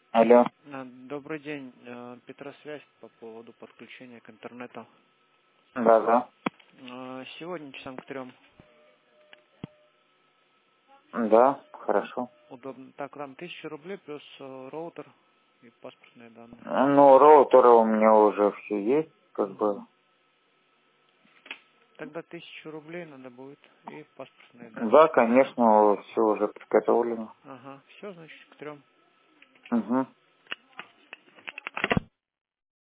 Алло. Добрый день, Петросвязь по поводу подключения к интернету. Да. Сегодня часам к 3 Да, хорошо. удобно. Так, там 1000 рублей плюс роутер и паспортные данные. Ну, роутера у меня уже все есть, как бы. Тогда 1000 рублей надо будет и паспортные данные. Да, конечно, все уже приготовлено. Ага, все, значит, к 3. Угу.